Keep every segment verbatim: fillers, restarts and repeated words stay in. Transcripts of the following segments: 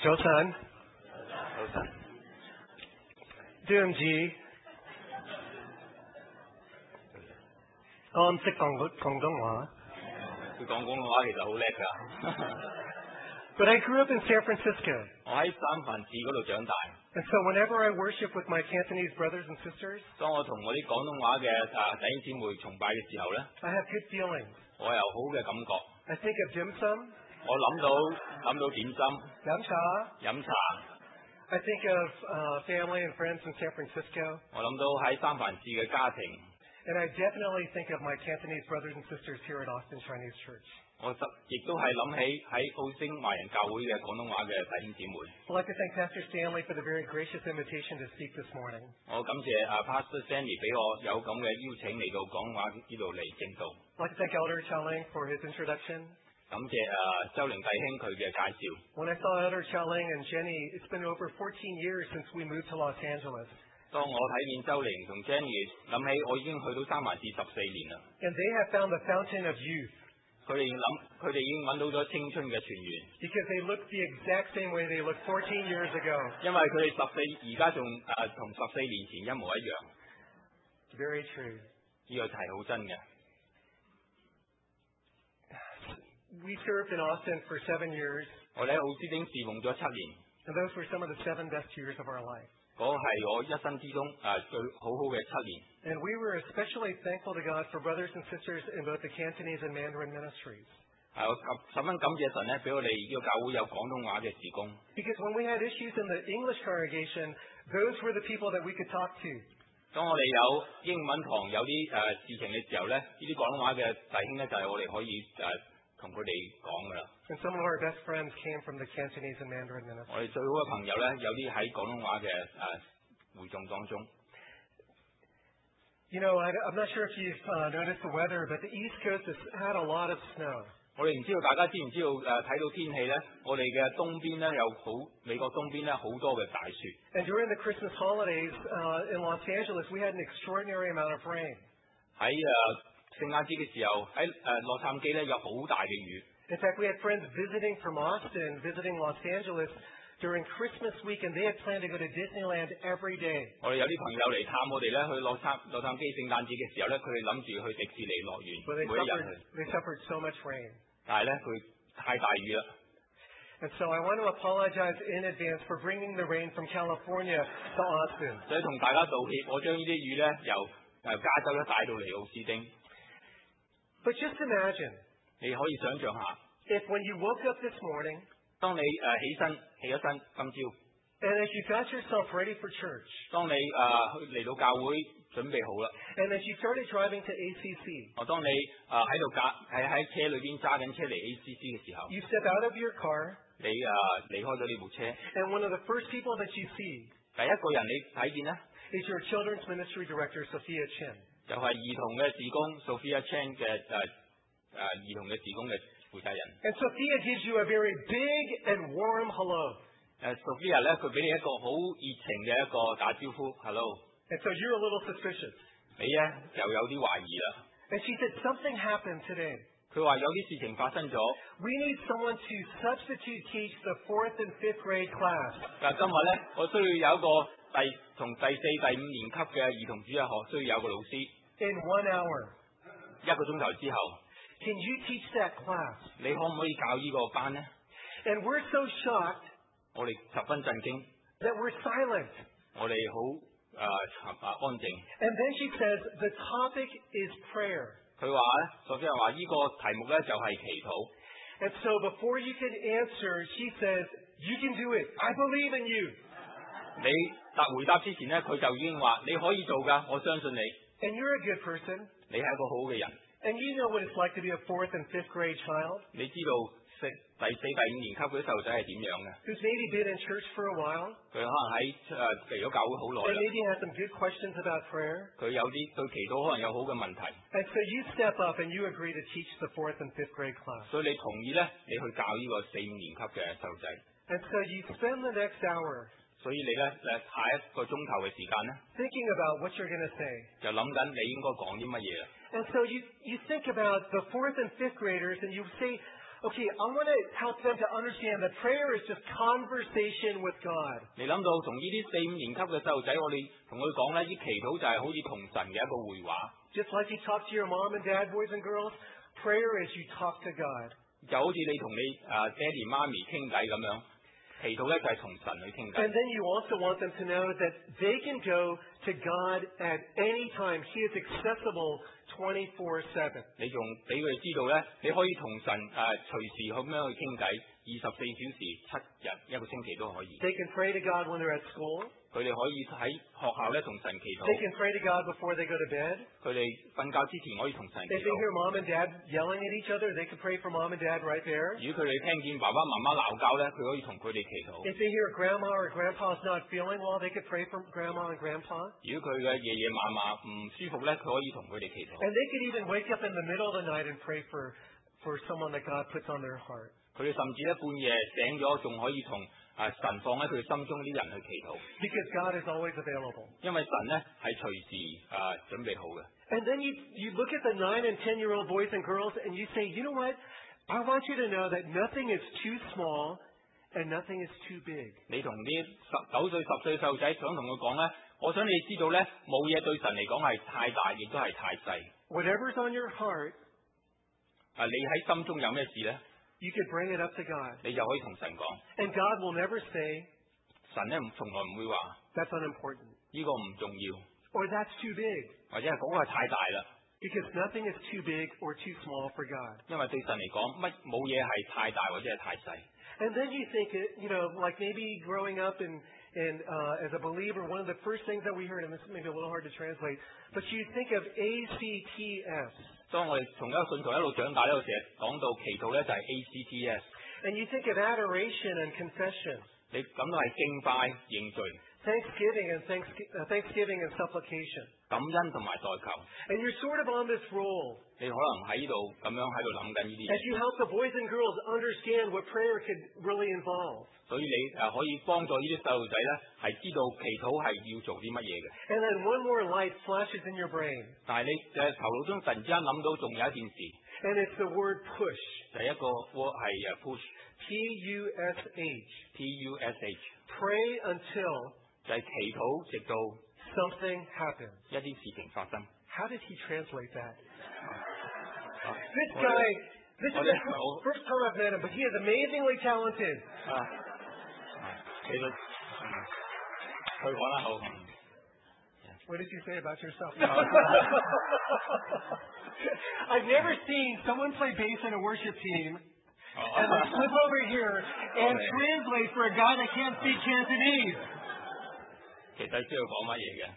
早晨， 早晨， 對唔住，我唔識講廣東話。 佢講廣東話其實好叻㗎。 But I grew up in San Francisco. 我喺三藩市嗰度長大。 And so whenever I worship with my Cantonese brothers and sisters, 當我同我啲廣東話嘅啊弟兄姊妹崇拜嘅時候咧， I have good feelings. 我有好嘅感覺。 I think of dim sum. 我諗到諗到點心、 飲茶。 飲茶。 I think of uh, family and friends in San Francisco. 我諗到喺三藩市嘅家庭。 And I definitely think of my Cantonese brothers and sisters here at Austin Chinese Church. 我亦都係諗起喺澳星華人教會嘅廣東話嘅弟兄姊妹。 I'd like to thank Pastor Stanley for the very gracious invitation to speak this morning. 我感謝啊 Pastor Stanley 俾我有咁嘅邀請嚟到廣東話呢度嚟正道。 I'd like to thank Elder Chaoling for his introduction. 感謝啊周靈弟兄佢嘅介紹。 When I saw Elder Chaoling and Jenny, it's been over fourteen years since we moved to Los Angeles. 當我睇見周靈同 Jenny 諗起我已經去到三藩市十四年啦。 And they have found the fountain of youth. 佢哋諗，佢哋已經揾到咗青春嘅泉源。 Because they look the exact same way they looked fourteen years ago. 因為佢哋十四而家仲誒同十四年前一模一樣。 Very true. 呢個係好真嘅。 We served in Austin for seven years. 我哋喺奧斯汀侍奉咗七年。 And those were some of the seven best years of our life. 嗰係我一生之中誒最好好嘅七年。 And we were especially thankful to God for brothers and sisters in both the Cantonese and Mandarin ministries. 係我十分感謝神咧，俾我哋呢個教會有廣東話嘅事工。 Because when we had issues in the English congregation, those were the people that we could talk to. 當我哋有英文堂有啲誒事情嘅時候咧，呢啲廣東話嘅弟兄咧就係我哋可以誒同佢哋講㗎啦。 And some of our best friends came from the Cantonese and Mandarin ministries. 我哋最好嘅朋友咧，有啲喺廣東話嘅誒會眾當中。 You know, I, I'm not sure if you've uh, noticed the weather, but the East Coast has had a lot of snow. 我哋唔知道大家知唔知道誒睇到天氣咧，我哋嘅東邊咧有好美國東邊咧好多嘅大雪。 And during the Christmas holidays uh, in Los Angeles, we had an extraordinary amount of rain. 喺誒聖誕節嘅時候，喺誒洛杉磯咧有好大嘅雨。 In fact, we had friends visiting from Austin, visiting Los Angeles during Christmas week, and they had planned to go to Disneyland every day. 我哋有啲朋友嚟探我哋咧，去洛杉洛杉磯聖誕節嘅時候咧，佢哋諗住去迪士尼樂園， But they 每一日 suffered, 去。 they suffered so much rain. 但係咧，佢太大雨啦。 And so I want to apologize in advance for bringing the rain from California to Austin. 所以同大家道歉，我將呢啲雨咧由誒加州咧帶到嚟奧斯汀。 But just imagine, 你可以想象下， if when you woke up this morning, 當你誒、呃、起身起咗身，今朝， and as you got yourself ready for church, 當你誒嚟、呃、到教會準備好啦， and as you started driving to A C C, 我當你誒喺度駕喺喺車裏邊揸緊車嚟 A C C 嘅時候， you step out of your car, 你誒、呃、離開咗呢部車， and one of the first people that you see 第一個人你睇見咧， is your children's ministry director, Sophia Chin. 就係兒童嘅事工 Sophia Chan 嘅誒誒兒童嘅事工嘅負責人。 And Sophia gives you a very big and warm hello. 誒 Sophia 咧，佢俾你一個好熱情嘅一個打招呼 ，hello。 And so you're a little suspicious. 你咧又有啲懷疑啦。 And she said, something happened today. 佢話有啲事情發生咗。 We need someone to substitute teach the fourth and fifth grade class. 但係今日咧，我需要有一個第從第四、第五年級嘅兒童主日學需要有個老師。 In one hour. 一個鐘頭之後。 Can you teach that class? 你可唔可以教呢個班呢？ And we're so shocked. 我哋十分震驚。 That we're silent. 我哋好誒誒安靜。 And then she says the topic is prayer. 佢話咧，索菲亞話呢個題目咧就係祈禱。 And so before you can answer, she says, you can do it. I believe in you. 你答回答之前咧，佢就已經話你可以做㗎，我相信你。 And you're a good person. 你係一個好嘅人。 And you know what it's like to be a fourth and fifth grade child. 你知道識第四、第五年級嗰啲細路仔係點樣嘅？ Who's maybe been in church for a while. 佢可能喺誒嚟咗教會好耐 And 啦。 maybe has some good questions about prayer. 佢有啲對祈禱可能有好嘅問題。 And so you step up and you agree to teach the fourth and fifth grade class. 所以你同意咧，你去教呢個四五年級嘅細路仔。 And so you spend the next hour 所以你咧誒下一個鐘頭嘅時間咧， thinking about what you're going to say. 就諗緊你應該講啲乜嘢啦。 And so you, you think about the fourth and fifth graders and you say, Okay, I want to help them to understand that prayer is just conversation with God. 你諗到同呢啲四五年級嘅細路仔，我哋同佢講咧，啲祈禱就係好似同神嘅一個會話。 Just like you talk to your mom and dad, boys and girls, prayer is you talk to God. 就好似你同你啊爹哋媽咪傾偈咁樣，祈禱咧就係同神去傾偈。 And then you also want them to know that they can go to God at any time. He is accessible twenty-four seven. 你仲俾佢哋知道咧，你可以同神啊隨時咁樣去傾偈，二十四小時七日一個星期都可以。 They can pray to God when they're at school. 佢哋可以喺學校咧同神祈禱。 They can pray to God before they go to bed. 佢哋瞓覺之前可以同神祈 If they 禱。 hear mom and dad yelling at each other, they can pray for mom and dad right there. 如果佢哋聽見爸爸媽媽鬧交咧，佢可以同佢哋祈禱。 If they hear grandma or grandpa's not feeling well, they could pray for grandma and grandpa. 如果佢嘅爺爺嫲嫲唔舒服咧，佢可以同佢哋祈禱。 And they could even wake up in the middle of the night and pray for, for someone that God puts on their heart. 佢哋甚至咧半夜醒咗，仲可以同啊神放喺佢哋心中啲人去祈禱。 Because God is always available. 因為神咧係隨時啊準備好嘅。 And then you, you look at the nine and ten year old boys and girls and you say, you know what? I want you to know that nothing is too small and nothing is too big. 你同啲十九歲、十歲細路仔想同佢講咧，我想你知道咧，冇嘢對神嚟講係太大，亦都係太細。 Whatever's on your heart, 啊，你喺心中有咩事咧？ you could bring it up to God. 你就可以同神講。 And God will never say, 神咧從來唔會話 that's unimportant. 呢個唔重要， Or that's too big. 或者係嗰個係太大啦。 Because nothing is too big or too small for God. 因為對神嚟講，乜冇嘢係太大或者係太細。 And then you think, you know, like maybe growing up and, and uh, as a believer, one of the first things that we heard, and this may be a little hard to translate, but you think of A C T S. 當我哋從一個信徒一路長大咧，我成日講到祈禱咧就係 A C T S。 And you think of adoration and confession. 你咁都係敬拜認罪、 Thanksgiving and thanks, uh, thanksgiving and supplication. 感恩同埋代求。 And you're sort of on this roll 你可能喺呢度咁樣喺度諗緊呢啲 as 嘢， you help the boys and girls understand what prayer could really involve. 所以你誒可以幫助呢啲細路仔咧係知道祈禱係要做啲乜嘢嘅。 And then one more light flashes in your brain. 但係你誒頭腦中突然之間諗到仲有一件事， And it's the word push. 第一個 word 係誒 push P U S H. P U S H， Pray until 就係祈禱直到 something happens. 一啲事情發生。 How did he translate that? 啊 This 我 guy, 哋 this is 我 the 哋我 first time I've met him, but he is amazingly talented. 啊，其實嗯佢講得好。嗯 What did you say about yourself? I've never seen someone play bass in a worship team and then flip over here and Okay. translate for a guy that can't speak Cantonese. 其實知道講乜嘢嘅。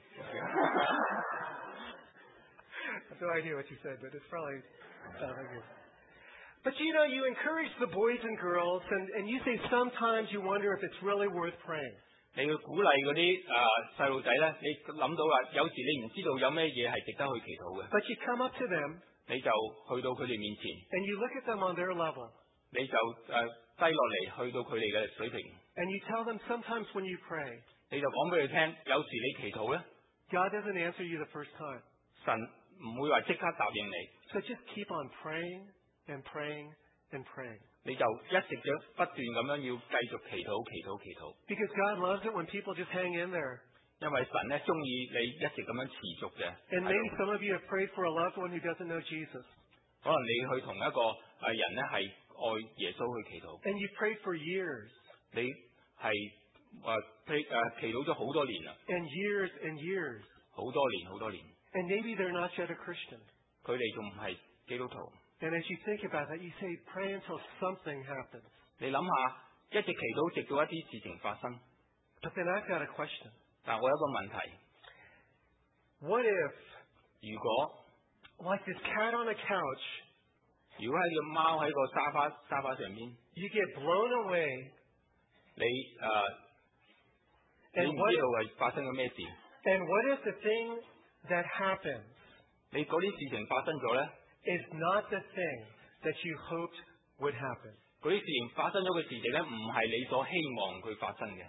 I have no idea what you said, but it's probably uh, very good. But you know, you encourage the boys and girls, and, and you say sometimes you wonder if it's really worth praying. 你要鼓勵嗰啲誒細路仔咧，你諗到話有時你唔知道有咩嘢係值得去祈禱嘅， But you come up to them 你就去到佢哋面前， and you look at them on their level, 你就誒低落嚟去到佢哋嘅水平， and you tell them sometimes when you pray, 你就講俾佢聽，有時你祈禱咧， God doesn't answer you the first time. 神唔會話即刻答應你， So just keep on praying and praying and praying. 你就一直咗不斷咁樣要繼續祈禱、祈禱、祈禱， Because God loves it when people just hang in there. 因為神咧中意你一直咁樣持續嘅。 And maybe some of you have prayed for a loved one who doesn't know Jesus. 可能你去同一個誒人咧係愛耶穌去祈禱， And you've prayed for years 你係誒祈誒祈禱咗好多年啦， and years and years. 好多年好多年， And maybe they're not yet a Christian. 佢哋仲唔係基督徒。 And as you think about that, you say, pray until something happens. 你諗下，一直祈禱直到一啲事情發生。 But then I've got a question. 但我有一個問題， What if, 如果 like this cat on a couch, 如果係隻貓喺個沙發沙發上邊， you get blown away, 你誒、你 and 唔 what 知道係發生咗咩事， and what if the thing that happens 你嗰啲事情發生咗咧， is not the thing that you hoped would happen? 嗰啲事情發生咗嘅事情咧，唔係你所希望佢發生嘅。 I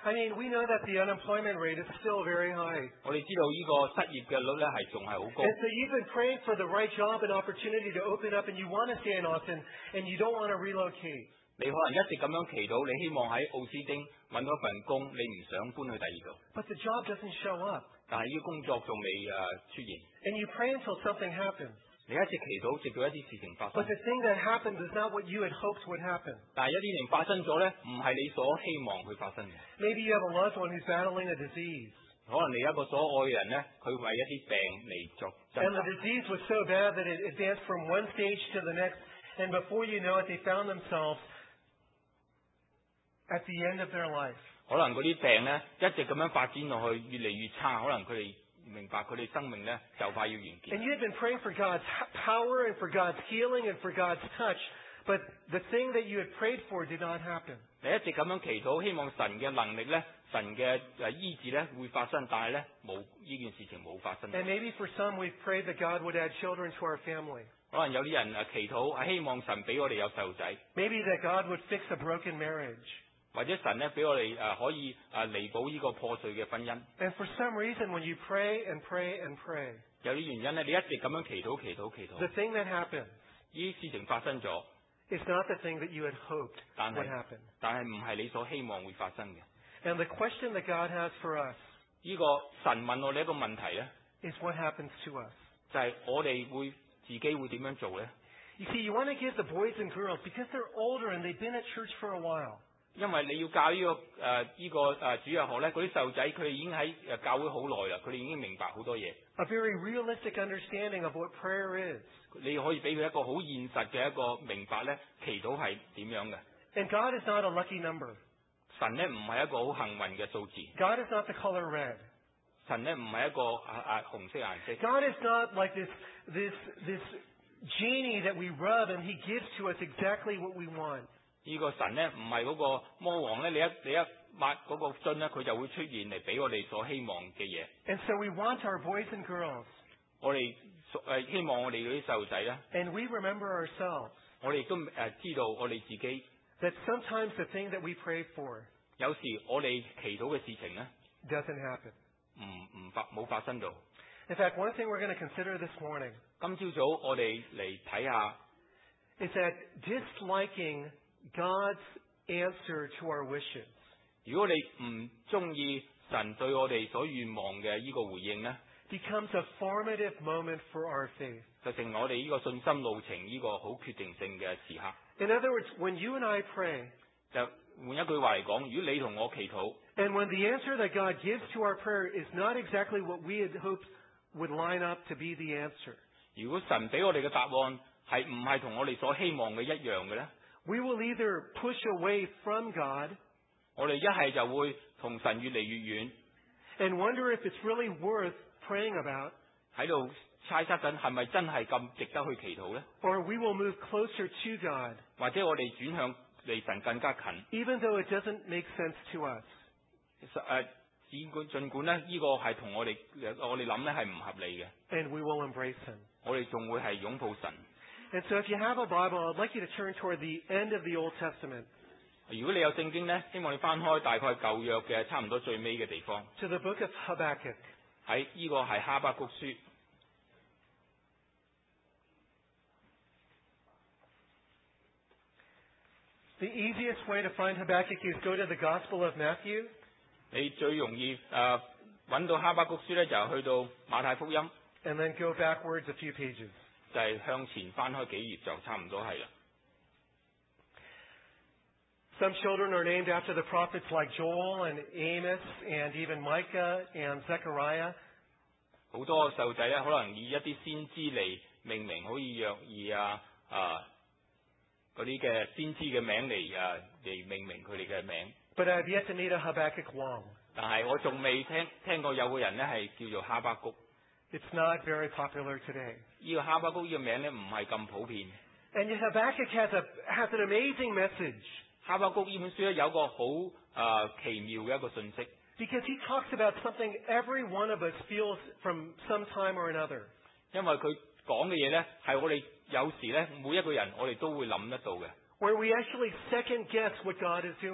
I mean, we know that the unemployment rate is still very high. 我哋知道呢個失業嘅率咧係仲係好高。 And so you've been praying for the right job and opportunity to open up, and you want to stay in Austin, and you don't want to relocate. 你可能一直咁樣祈禱，你希望喺奧斯丁揾到一份工，你唔想搬去第二度。 But the job doesn't show up. 但係呢個工作仲未誒出現。 And you pray until something happens. 你一直祈禱，直到一啲事情發生。 But the thing that happens is not what you had hoped would happen. 但係一啲事情發生咗咧，唔係你所希望佢發生嘅。 Maybe you have a loved one who's battling a disease. 可能你一個所愛嘅人咧，佢為一啲病嚟作掙 And the 扎。 disease was so bad that it advanced from one stage to the next. And before you know it, they found themselves at the end of their life. 可能嗰啲病咧一直咁樣發展落去，越嚟越差。可能佢哋明白佢哋生命咧就快要完結。 And you had been praying for God's power and for God's healing and for God's touch. But the thing that you had prayed for did not happen. 你一直咁樣祈禱，希望神嘅能力咧、神嘅誒醫治咧會發生，但係咧冇呢件事情冇發生。 And maybe for some we've prayed that God would add children to our family. 可能有啲人誒祈禱係希望神俾我哋有細路仔， Maybe that God would fix a broken marriage. 或者神咧俾我哋誒可以誒彌補呢個破碎嘅婚姻。 And for some reason, when you pray and pray and pray, 有啲原因咧，你一直咁樣祈禱、祈禱、祈禱， the thing that happens 呢啲事情發生咗， is not the thing that you had hoped 但 would 係 happen. 但係唔係你所希望會發生嘅。 And the question that God has for us 呢個神問我哋一個問題咧， is what happens to us. 就係我哋會自己會點樣做咧？ You see, you want to give the boys and girls, because they're older and they've been at church for a while, 因為你要教呢、這個誒呢、呃這個誒、呃、主日學咧，嗰啲細路仔佢哋已經喺誒教會好耐啦，佢哋已經明白好多嘢。 a very realistic understanding of what prayer is. 你可以俾佢一個好現實嘅一個明白咧，祈禱係點樣嘅。 And God is not a lucky number. 神咧唔係一個好幸運嘅數字， God is not the color red. 神咧唔係一個啊啊紅色顏色。 God is not like this, this, this genie that we rub and he gives to us exactly what we want. 呢個神咧唔係嗰個魔王咧，你一你一抹嗰個樽咧，佢就會出現嚟俾我哋所希望嘅嘢。 And so we want our boys and girls, 我哋誒希望我哋嗰啲細路仔咧， and we remember ourselves, 我哋亦都誒知道我哋自己 that sometimes the thing that we pray for 有時我哋祈禱嘅事情咧， doesn't happen. 唔唔發冇發生到。 In fact, one thing we're going to consider this morning 今朝早我哋嚟睇下， is that disliking God's answer to our wishes 如果你唔中意神對我哋所願望嘅呢個回應咧， becomes a formative moment for our faith. 就成我哋呢個信心路程呢個好決定性嘅時刻。 In other words, when you and I pray, 就換一句話嚟講，如果你同我祈禱， and when the answer that God gives to our prayer is not exactly what we had hoped would line up to be the answer, 如果神俾我哋嘅答案係唔係同我哋所希望嘅一樣嘅咧， we will either push away from God 我哋一係就會同神越嚟越遠， and wonder if it's really worth praying about, 喺度猜測緊係咪真係咁值得去祈禱咧？ or we will move closer to God, 或者我哋轉向離神更加近？ even though it doesn't make sense to us. 誒，儘管儘管咧，呢個係同我哋我哋諗咧係唔合理嘅， And we will embrace Him. 我哋仲會係擁抱神。 And so if you have a Bible, I'd like you to turn toward the end of the Old Testament, 如果你有聖經咧，希望你翻開大概舊約嘅差唔多最尾嘅地方， to the book of Habakkuk. 喺呢個係哈巴谷書。 The easiest way to find Habakkuk is go to the Gospel of Matthew, 你最容易誒揾到哈巴谷書咧，就係去到馬太福音， and then go backwards a few pages. 就係向前翻開幾頁就差唔多係啦。 Some children are named after the prophets like Joel and Amos and even Micah and Zechariah. 好多細路仔咧，可能以一啲先知嚟命名，好似約珥啊啊嗰啲嘅先知嘅名嚟啊嚟命名佢哋嘅名。 But I've yet to meet a Habakkuk Wong. 但係我仲未聽聽過有個人咧係叫做哈巴谷。 It's not very popular today. 呢個哈巴谷呢個名咧唔係咁普遍。 And yet Habakkuk has a has an amazing message 哈巴谷呢本書咧有個好啊奇妙嘅一個信息， because he talks about something every one of us feels from some time or another. 因為佢講嘅嘢咧係我哋有時咧每一個人我哋都會諗得到嘅。 Where we actually second guess what God is doing.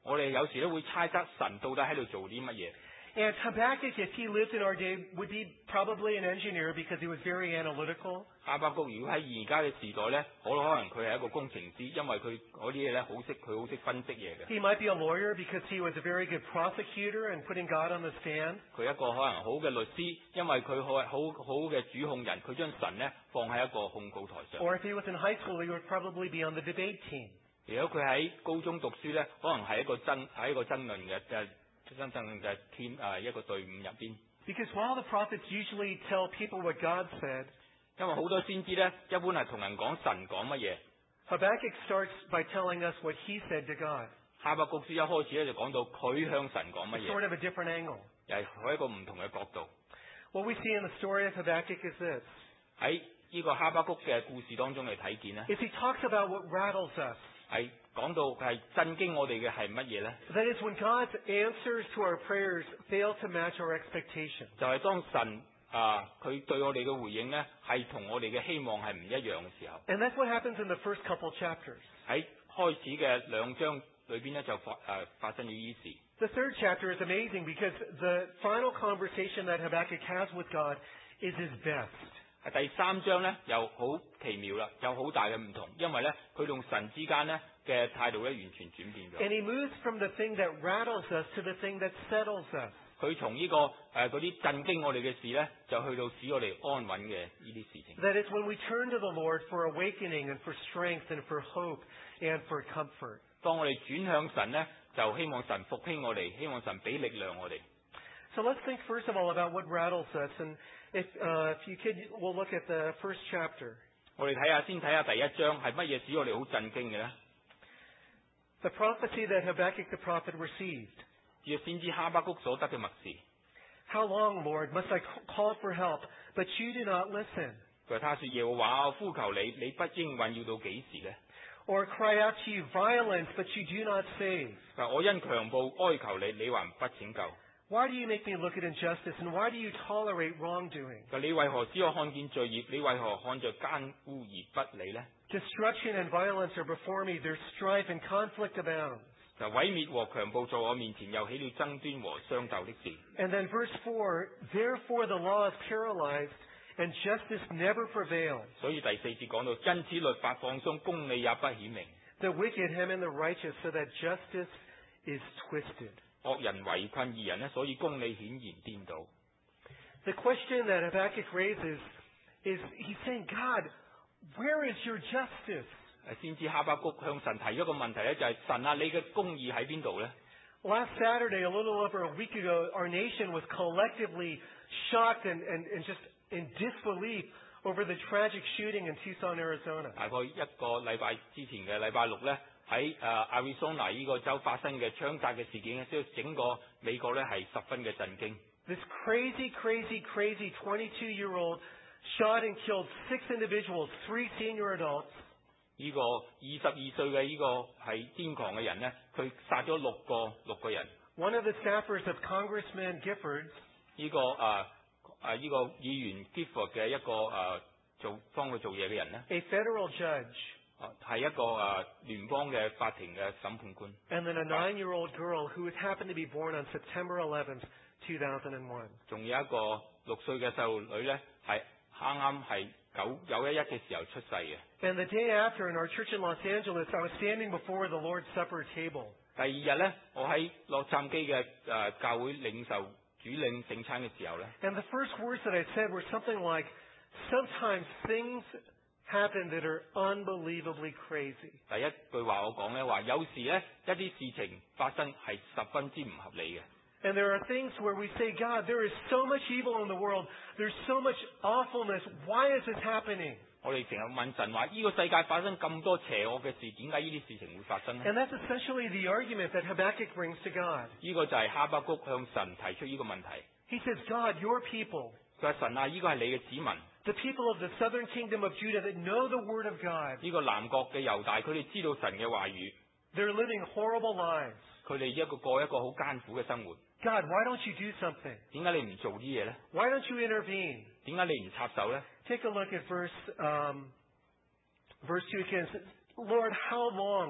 我哋有時都會猜測神到底喺度做啲乜嘢。 And Habakkuk, if he lived in our day, would be probably an engineer because he was very analytical. 哈巴谷如果喺而家嘅時代咧，可可能佢係一個工程師，因為佢嗰啲嘢咧好識，佢好識分析嘢嘅。 He might be a lawyer because he was a very good prosecutor and putting God on the stand. 佢一個可能好嘅律師，因為佢好好好嘅主控人，佢將神咧放喺一個控告台上。 Or if he was in high school, he would probably be on the debate team. 如果佢喺高中讀書咧，可能係一個爭喺一個爭論嘅嘅真正嘅 team 誒一個隊伍入邊。 Because while the prophets usually tell people what God said, 因為好多先知咧，一般係同人講神講乜嘢。 Habakkuk starts by telling us what he said to God. 哈巴谷書一開始咧就講到佢向神講乜 It's 嘢， sort of a different angle. 又係喺一個唔同嘅角度。 What we see in the story of Habakkuk is this. 喺呢個哈巴谷嘅故事當中嚟睇見咧， Is he talks about what rattles us. 係講到係震驚我哋嘅係乜嘢咧？ That is when God's answers to our prayers fail to match our expectations. 就係當神啊佢對我哋嘅回應咧，係同我哋嘅希望係唔一樣嘅時候。 And that's what happens in the first couple chapters. 喺開始嘅兩章裏邊咧就發誒、呃、發生咗呢事。 The third chapter is amazing because the final conversation that Habakkuk has with God is his best. 第三章咧又好奇妙啦，有好大嘅唔同，因為咧佢同神之間咧嘅態度咧完全轉變咗。 And he moves from the thing that rattles us to the thing that settles us. 佢從呢個誒嗰啲震驚我哋嘅事咧，就去到使我哋安穩嘅呢啲事情。 That is when we turn to the Lord for awakening and for strength and for hope and for comfort. 當我哋轉向神咧，就希望神復興我哋，希望神俾力量我哋。 So let's think first of all about what rattles us. And if, uh, if you could, we'll look at the first chapter. 我哋睇下先睇下第一章係乜嘢使我哋好震驚嘅咧？ The prophecy that Habakkuk the prophet received. 要先知哈巴谷所得嘅默示。 How long, Lord, must I call for help, but you do not listen? 佢話他說耶和華，我呼求你，你不應允要到幾時咧？ Or cry out to you violence, but you do not save? 嗱，我因強暴哀求你，你還不拯救。 Why do you make me look at injustice, and why do you tolerate wrongdoing? 佢你為何使我看見罪孽？你為何看着奸污而不理呢？ Destruction and violence are before me, their strife and conflict abounds. 就毀滅和強暴在我面前，又起了爭端和相鬥的事。 And then verse four, therefore the law is paralyzed, and justice never prevails. 所以第四節講到，因此律法放鬆，公理也不顯明。 The wicked hem in the righteous, so that justice is twisted. 惡人圍困義人呢，所以公理顯然顛倒。 The question that Habakkuk raises is, he's saying, God, where is your justice? 先知哈巴谷向神提咗個問題咧，就係、是、神啊，你嘅公義喺邊度咧？ Last Saturday, a little over a week ago, our nation was collectively shocked and, and, and just in disbelief over the tragic shooting in Tucson, Arizona. 大概一個禮拜之前嘅禮拜六咧，喺誒 Arizona 呢個州發生嘅槍殺嘅事件咧，即係整個美國咧係十分嘅震驚。 This crazy, crazy, crazy twenty-two-year-old shot and killed six individuals, three senior adults. 呢個二十二歲嘅呢個係癲狂嘅人咧，佢殺咗六個六個人。 One of the staffers of Congressman Giffords. 呢、這個誒誒呢個議員 Gifford 嘅一個誒、呃、做幫佢做嘢嘅人咧。 A federal judge. 係一個誒聯邦嘅法庭嘅審判官。 And then a nine-year-old girl who happened to be born on September eleventh, two thousand one. 仲有一個六歲嘅細路女咧，係啱啱係九九一一嘅時候出世嘅。 And the day after, in our church in Los Angeles, I was standing before the Lord's Supper table. 第二日咧，我喺洛杉磯嘅誒教會領受主領聖餐嘅時候咧。 And the first words that I said were something like, sometimes things happen that are unbelievably crazy. 第一句話我講咧話，有時咧一啲事情發生係十分之唔合理嘅。 And there are things where we say, God, there is so much evil in the world. There's so much awfulness. Why is this happening? 我哋成日問神話，呢、這個世界發生咁多邪惡嘅事，點解呢啲事情會發生呢？ And that's essentially the argument that Habakkuk brings to God. 呢個就係哈巴谷向神提出呢個問題。 He says, God, your people, 佢話神啊，呢、這個係你嘅子民。 the people of the southern kingdom of Judah that know the word of God, 呢個南國嘅猶大，佢哋知道神嘅話語， they're living horrible lives. 佢哋一個過一個好艱苦嘅生活。 God, why don't you do something? 點解你唔做啲嘢呢？ Why don't you intervene? 點解你唔插手呢？ Take a look at verse um, verse two again. It says, Lord, how long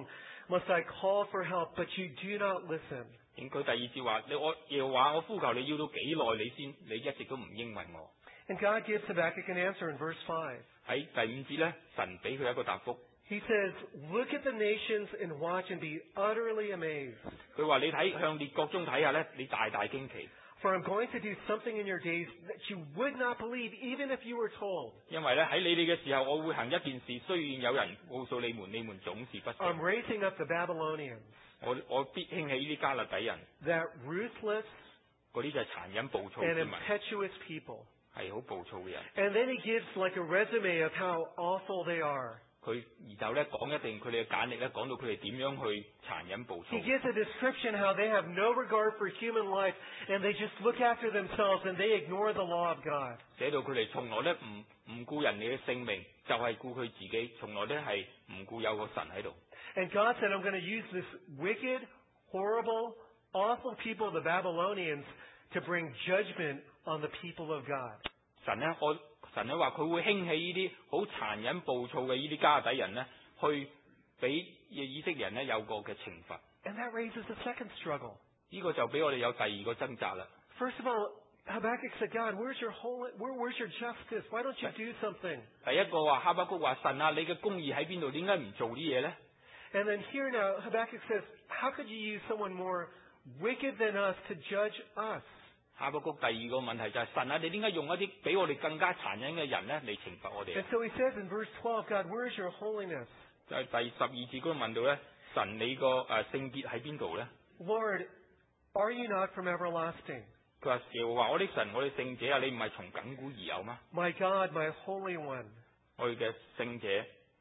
must I call for help, but you do not listen. 佢第二節話：你我耶和華，我呼求你要到幾耐你先？你一直都唔應允我。 And God gives Habakkuk an answer in verse five. 喺第五節咧，神俾佢一個答覆。 He says, "Look at the nations and watch and be utterly amazed." 佢話：你睇向列國中睇下咧，你大大驚奇。 For I'm going to do something in your days that you would not believe, even if you were told. 因為咧喺你哋嘅時候，我會行一件事，雖然有人告訴你們，你們總是不信。 I'm raising up the Babylonians. 我我必興起呢啲加勒底人。 That ruthless 嗰啲就係殘忍暴躁 and 之民， impetuous people. 係好暴躁嘅人。 And then he gives like a resume of how awful they are. 佢然後咧講一定佢哋嘅簡歷咧，講到佢哋點樣去殘忍暴躁。 He gives a description how they have no regard for human life and they just look after themselves and they ignore the law of God. 寫到佢哋從來咧唔唔顧人哋嘅性命，就係顧佢自己，從來咧係唔顧有個神喺度。 And God said, I'm going to use this wicked, horrible, awful people, the Babylonians, to bring judgment on the people of God. 神咧，我神咧話佢會興起呢啲好殘忍暴躁嘅呢啲加勒底人咧，去俾以色列人咧有個嘅懲罰。 And that raises the second struggle. 呢個就俾我哋有第二個掙扎啦。 First of all, Habakkuk said, God, where's your holy, where, where's your justice? Why don't you do something? 第一個話哈巴谷話神啊，你嘅公義喺邊度？點解唔做啲嘢咧？ And then here now, Habakkuk says, how could you use someone more wicked than us to judge us? 哈巴谷第二個問題就係、是、神啊，你點解用一啲比我哋更加殘忍嘅人咧嚟懲罰我哋？ And so he says in verse twelve, God, where's your holiness? 就係第十二節嗰度問到咧，神你個誒聖潔喺邊度咧？ Lord, are you not from everlasting? 佢話耶和華我的神，我哋聖者啊，你唔係從亙古而有嗎？ My God, my Holy One. 我哋嘅聖者。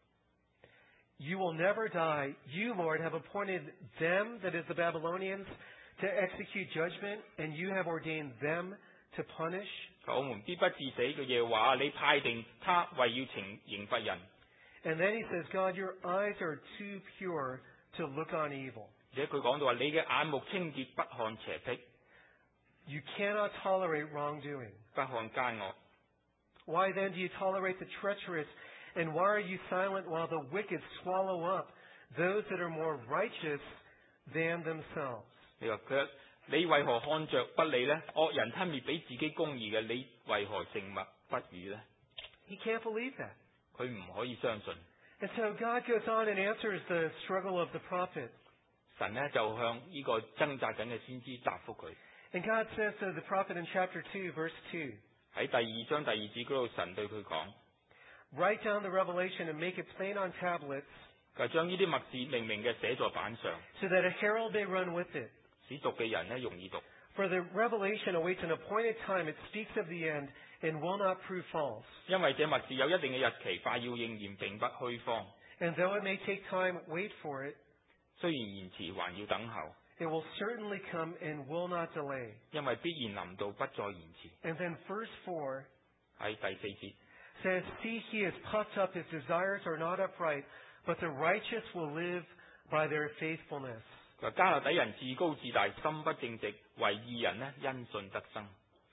You will never die. You, Lord, have appointed them, that is the Babylonians, to execute judgment, and you have ordained them to punish. 我們必不致死嘅耶和華，你派定他為要懲刑罰人。 And then he says, God, your eyes are too pure to look on evil. 而且佢講到話，你嘅眼目清潔，不看邪僻， You cannot tolerate wrongdoing. 不看奸惡。 Why then do you tolerate the treacherous? And why are you silent while the wicked swallow up those that are more righteous than themselves? 你話佢，你為何看着不理呢？惡人吞滅比自己公義嘅，你為何靜默不語呢？ He can't believe that. 佢唔可以相信。 And so God goes on and answers the struggle of the prophet. 神呢就向呢個掙扎緊嘅先知答覆佢。 And God says to the prophet in chapter two, verse two, 喺第二章第二節嗰度，神對佢講。 Write down the revelation and make it plain on tablets, 就將呢啲默示明明嘅寫在板上， so that a herald may run with it. 使讀嘅人呢容易讀。 For the revelation awaits an appointed time. It speaks of the end and will not prove false. 因為這默示有一定嘅日期，快要應驗，並不虛謊。 And though it may take time, wait for it. 雖然延遲，還要等候， It will certainly come and will not delay. 因為必然臨到，不再延遲。 And then verse four 喺第四節 says, See, he is puffed up. His desires are not upright, but the righteous will live by their faithfulness. 佢話加勒底人自高自大，心不正直，為義人呢因信得生。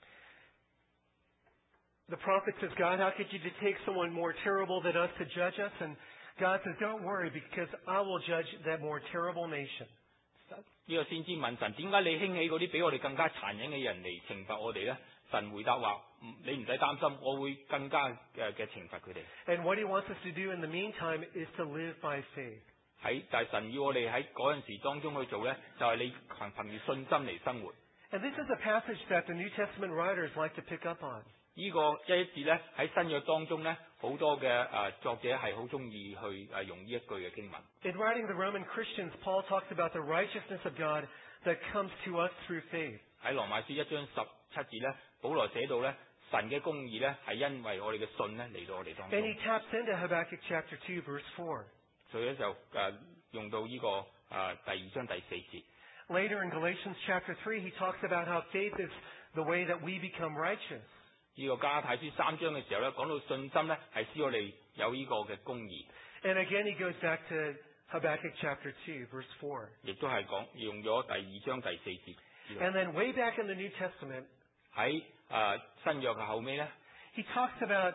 The prophet says, God, how could you take someone more terrible than us to judge us? And God says, don't worry, because I will judge that more terrible nation. 呢個先知問神：點解你興起嗰啲比我哋更加殘忍嘅人嚟懲罰我哋呢？神回答話：你唔使擔心，我會更加嘅嘅懲罰佢哋。 And what he wants us to do in the meantime is to live by faith. 喺但係神要我哋喺嗰陣時當中去做呢，就係、是、你憑憑住信心嚟生活。 And this is a passage that the New Testament writers like to pick up on. 呢個一節呢，喺新約當中呢，好多嘅誒作者係好中意去誒用呢一句嘅經文。 In writing the Roman Christians, Paul talks about the righteousness of God that comes to us through faith. 喺羅馬書一章十七節呢，保羅寫到呢，神嘅公義呢係因為我哋嘅信呢嚟到我哋當中。 And he taps into Habakkuk chapter two, verse four. 所以咧就誒用到呢、這個誒、呃、第二章第四節。 Later in Galatians chapter three, he talks about how faith is the way that we become righteous. 呢個加拉太書三章嘅時候咧，講到信心咧係使我哋有呢個嘅公義。 And again, he goes back to Habakkuk chapter two, verse four. 亦都係講用咗第二章第四節。 And then way back in the New Testament, 喺誒、呃、新約嘅後尾咧， he talks about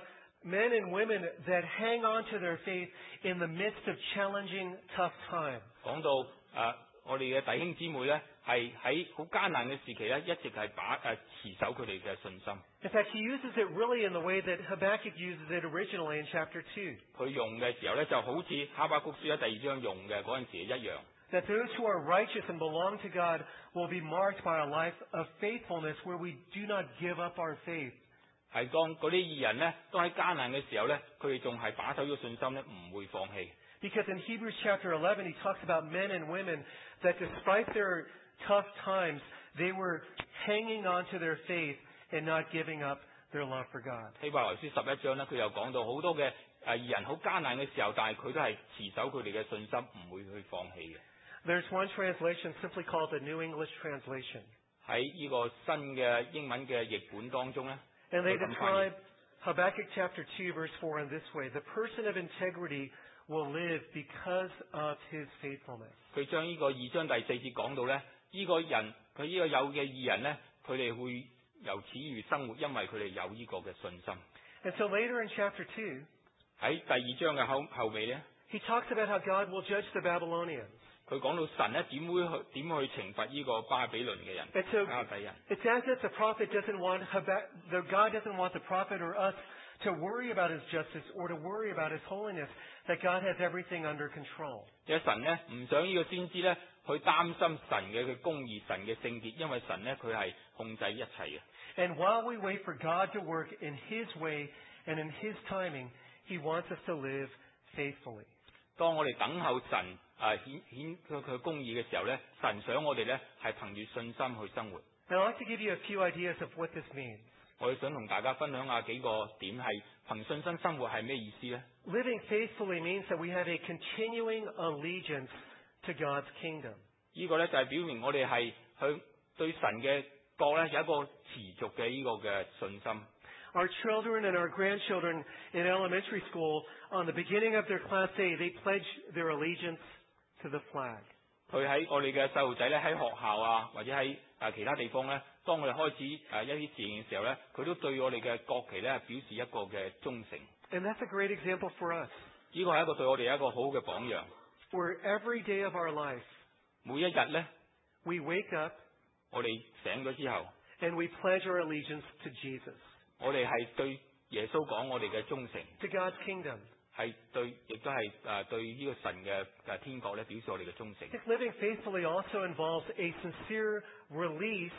men and women that hang on to their faith in the midst of challenging, tough times. 講到誒、呃，我哋嘅弟兄姊妹咧，係喺好艱難嘅時期咧，一直係把誒、呃、持守佢哋嘅信心。 In fact, he uses it really in the way that Habakkuk uses it originally in chapter two. 佢用嘅時候咧，就好似哈巴谷書喺第二章用嘅嗰陣時一樣。 That those who are righteous and belong to God will be marked by a life of faithfulness where we do not give up our faith. 係當嗰啲義人咧，當喺艱難嘅時候咧，佢哋仲係把守咗信心咧，唔會放棄。 Because in Hebrews chapter eleven, he talks about men and women that despite their tough times, they were hanging on to their faith and not giving up their love for God. 希伯來書十一章咧，佢又講到好多嘅誒義人好艱難嘅時候，但係佢都係持守佢哋嘅信心，唔會去放棄嘅。 There's one translation simply called the New English Translation. 喺呢個新嘅英文嘅譯本當中咧， And they describe Habakkuk chapter two verse four in this way: The person of integrity will live because of his faithfulness. 佢將呢個二章第四節講到咧，呢、這個人佢呢個有嘅義人咧，佢哋會由此而生活，因為佢哋有呢個嘅信心。 And so later in chapter two, 喺第二章嘅後後尾咧， he talks about how God will judge the Babylonians. 佢講到神咧點會去點去懲罰呢個巴比倫嘅人 And so 巴比人。 it's as if the prophet doesn't want Habakkuk, the God doesn't want the prophet or us to worry about his justice or to worry about his holiness, that God has everything under control. 因為神咧唔想呢個先知咧去擔心神嘅嘅公義、神嘅聖潔，因為神咧佢係控制一切嘅。 And while we wait for God to work in his way and in his timing, he wants us to live faithfully. 當我哋等候神啊顯顯佢佢公義嘅時候咧，神想我哋咧係憑住信心去生活。 Now, I'd like to give you a few ideas of what this means. 我哋想同大家分享下幾個點係憑信心生活係咩意思咧？ Living faithfully means that we have a continuing allegiance to God's kingdom. 呢個咧就係表明我哋係向對神嘅國咧有一個持續嘅呢個嘅信心。 Our children and our grandchildren in elementary school, on the beginning of their class day, they pledge their allegiance to the flag. 佢喺我哋嘅細路仔咧喺學校啊，或者喺誒其他地方咧，當我哋開始誒一啲事情嘅時候咧，佢都對我哋嘅國旗咧表示一個嘅忠誠。 And that's a great example for us. 呢個係一個對我哋一個好嘅榜樣。 Where every day of our life, 每一日咧， we wake up 我哋醒咗之後， and we pledge our allegiance to Jesus, 我哋係對耶穌講我哋嘅忠誠， to God's kingdom. 係對，亦都係誒對呢個神嘅誒天國咧表示我哋嘅忠誠。 I think living faithfully also involves a sincere release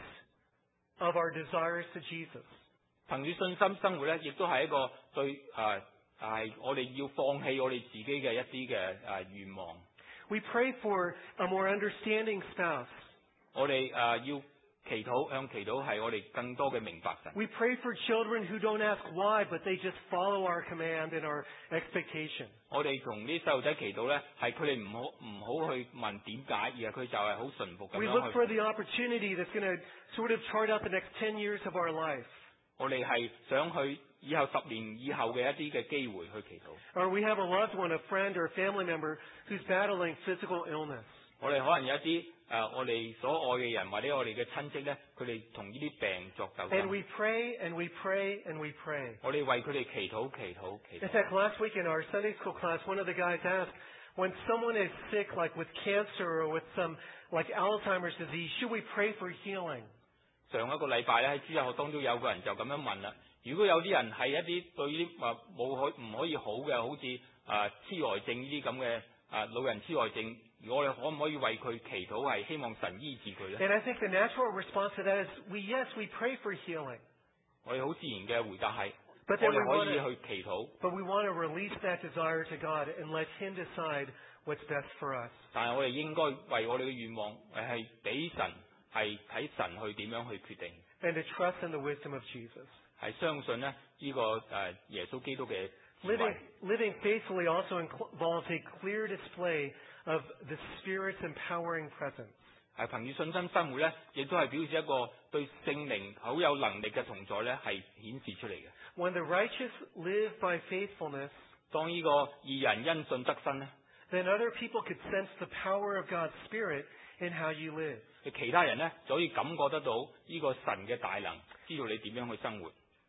of our desires to Jesus. 憑住信心生活咧，亦都係一個對誒係我哋要放棄我哋自己嘅一啲嘅誒願望。 We pray for a more understanding spouse. 我哋誒要祈禱，向祈禱係我哋更多嘅明白神。 We pray for children who don't ask why, but they just follow our command and our expectation. 我哋同啲細路仔祈禱咧，係佢哋唔好唔好去問點解，而係佢就係好順服咁 We look 樣 for 去。 the opportunity that's going to sort of chart out the next ten years of our life. 我哋係想去以後十年以後嘅一啲嘅機會去祈禱。 Or we have a loved one, a friend, or a family member who's battling physical illness. 我哋可能有一啲誒、呃，我哋所愛嘅人或者我哋嘅親戚咧，佢哋同呢啲病作鬥 And 爭。 we pray and we pray and we pray. 我哋為佢哋祈禱、祈禱、祈 In 禱。 fact, last week in our Sunday school class, one of the guys asked, when someone is sick, like with cancer or with some, like Alzheimer's disease, should we pray for healing? 上一個禮拜咧喺主日學當中有個人就咁樣問啦：如果有啲人係一啲對啲話冇可唔可以好嘅，好似誒痴呆症呢啲咁嘅誒老人痴呆症，我哋可唔可以為佢祈禱，係希望神醫治佢咧？ And I think the natural response to that is, we yes, we pray for healing. 我哋好自然嘅回答係： But 我 then we 哋可 want 以 to, 去祈禱， but we want to release that desire to God and let Him decide what's best for us. 但係我哋應該為我哋嘅願望係俾神係睇神去點樣去決定， And to trust in the wisdom of Jesus. 係相信咧呢個誒耶穌基督嘅智慧。 Living, living faithfully also involves a clear display of the Spirit's empowering presence. 係憑住信心生活咧，亦都係表示一個對聖靈好有能力嘅同在咧，係顯示出嚟嘅。 When the righteous live by faithfulness, 當呢個義人因信得生咧， then other people could sense the power of God's Spirit in how you live. 其他人咧就可以感覺得到呢個神嘅大能，知道你點樣去生活。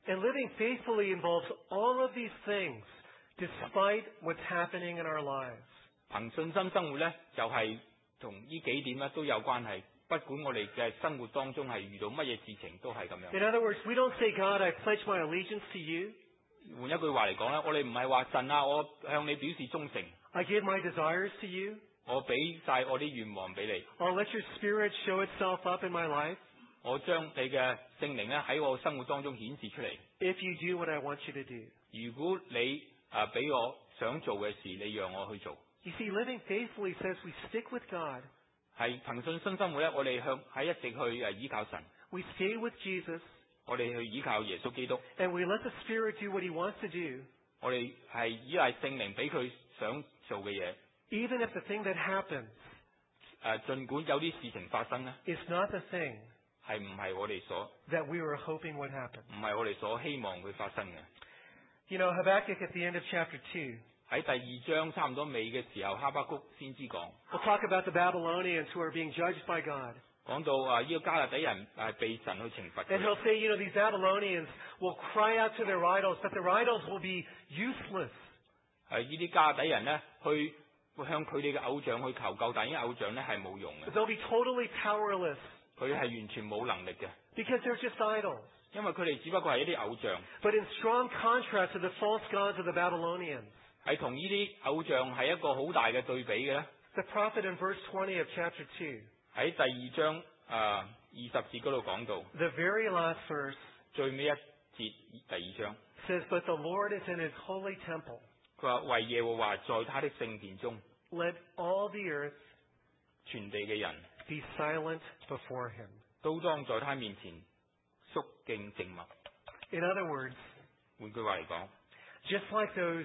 And living faithfully involves all of these things, despite what's happening in our lives. 憑信心生活咧，就係同呢幾點咧都有關係。不管我哋嘅生活當中係遇到乜嘢事情，都係咁樣。 In other words, we don't say, God, I pledge my allegiance to you. 換一句話嚟講咧，我哋唔係話神啊，我向你表示忠誠。 I give my desires to you. 我俾晒我啲願望俾你。 I'll let your Spirit show itself up in my life. 我將你嘅聖靈咧喺我生活當中顯示出嚟。 If you do what I want you to do. 如果你啊俾我想做嘅事，你讓我去做。 You see, living faithfully says we stick with God. 係憑信心生活咧，我哋向喺一直去誒依靠神。 We stay with Jesus. 我哋去依靠耶穌基督。 And we let the Spirit do what He wants to do. 我哋係依賴聖靈俾佢想做嘅嘢。 Even if the thing that happens 誒，儘管有啲事情發生咧， is not the thing 係唔係我哋所 that we were hoping would happen. 唔係我哋所希望佢發生嘅。 You know, Habakkuk at the end of chapter two. 喺第二章差唔多尾嘅時候，哈巴谷先知講。 We'll talk about the Babylonians who are being judged by God. 講到啊，呢個加勒底人係被神去懲罰。 And he'll say, you know, these Babylonians will cry out to their idols, but their idols will be useless. 係呢啲加勒底人咧，去向佢哋嘅偶像去求救，但係呢啲偶像咧係冇用嘅。 They'll be totally powerless. 佢係完全冇能力嘅。 Because they're just idols. 因為佢哋只不過係一啲偶像。 But in strong contrast to the false gods of the Babylonians. 係同呢啲偶像係一個好大嘅對比嘅咧。 The prophet in verse twenty of chapter two. 喺第二章啊二十節嗰度講到。 The very last verse. 最尾一節第二章。 Says, but the Lord is in His holy temple. 佢話為耶和華在他的聖殿中。 Let all the earth 全地嘅人 be silent before Him. 都當在他面前肅敬靜默。 In other words, 換句話嚟講 just like those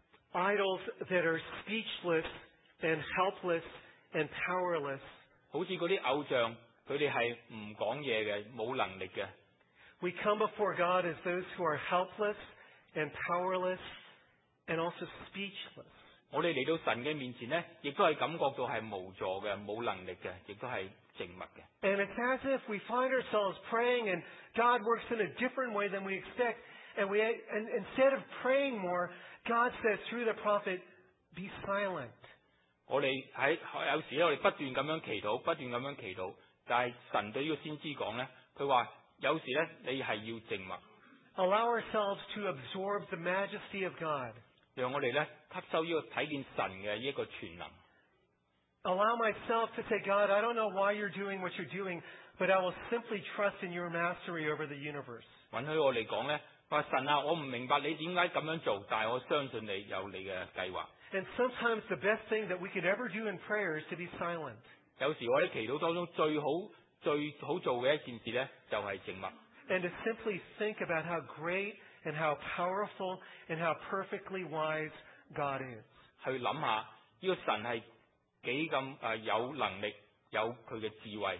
idols that are speechless and helpless and powerless, 好似嗰啲偶像，佢哋係唔講嘢嘅，冇能力嘅。 we come before God as those who are helpless and powerless and also speechless. 我哋嚟到神嘅面前呢，亦都係感覺到係無助嘅，冇能力嘅，亦都係靜默嘅。 And it's as if we find ourselves praying and God works in a different way than we expect. And we, and instead of praying more, God says through the prophet, be silent. 我哋喺有時咧，我哋不斷咁樣祈禱，不斷咁樣祈禱，但係神對呢個先知講咧，佢話有時咧，你係要靜默。 Allow ourselves to absorb the majesty of God. 讓我哋咧吸收呢個睇見神嘅呢一個全能。 Allow myself to say, God, I don't know why you're doing what you're doing, but I will simply trust in your mastery over the universe. 允許我嚟講咧，話神啊，我唔明白你點解咁樣做，但係我相信你有你嘅計劃。 And sometimes the best thing that we could ever do in prayer is to be silent. 有時我喺祈禱當中最好最好做嘅一件事咧，就係靜默。 And to simply think about how great and how powerful and how perfectly wise God is. 去諗下呢個神係幾咁誒有能力，有佢嘅智慧。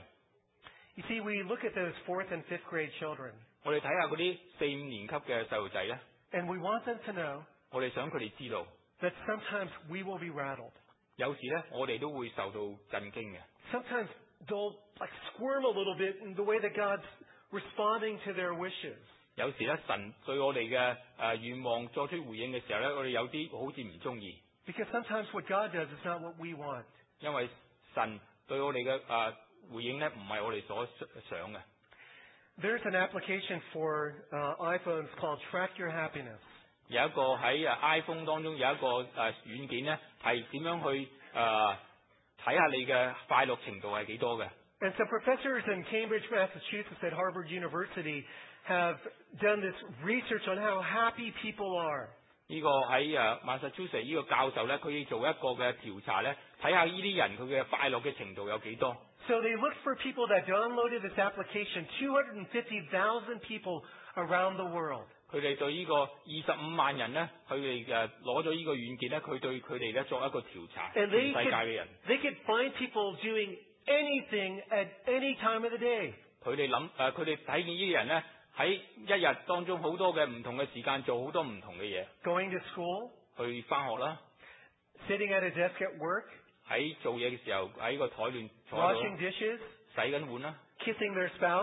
You see, we look at those fourth and fifth grade children. 我哋睇下嗰啲四五年級嘅細路仔咧。 And we want them to know 我哋想佢哋知道 that sometimes we will be rattled. 有時咧，我哋都會受到震驚嘅。 Sometimes they'll like squirm a little bit in the way that God's responding to their wishes. 有時咧，神對我哋嘅誒願望作出回應嘅時候咧，我哋有啲好似唔中意。 Because sometimes what God does is not what we want. 因為神對我哋嘅誒回應咧，唔係我哋所想嘅。 There's an application for uh, iPhones called Track Your Happiness. 有一個喺誒 iPhone 當中有一個誒軟件咧，係點樣去誒睇下你嘅快樂程度係幾多嘅。 And some professors in Cambridge, Massachusetts at Harvard University have done this research on how happy people are. 呢個喺誒 Massachusetts 呢個教授咧，佢要做一個嘅調查咧，睇下呢啲人佢嘅快樂嘅程度有幾多。 So they looked for people that downloaded this application, two hundred fifty thousand people around the world. 佢哋對呢個二十五萬人咧，佢哋誒攞咗呢個軟件咧，佢對佢哋咧作一個調查，全 And 世 they 界 could, 嘅人。 they could find people doing anything at any time of the day. 佢哋諗誒，佢哋睇見呢啲人咧喺一日當中好多嘅唔同嘅時間做好多唔同嘅嘢。 Going to school, 去翻學啦， sitting at a desk at work, 喺做嘢嘅時候喺個台亂坐喺 washing 度 dishes, 洗緊碗啦， kissing their spouse,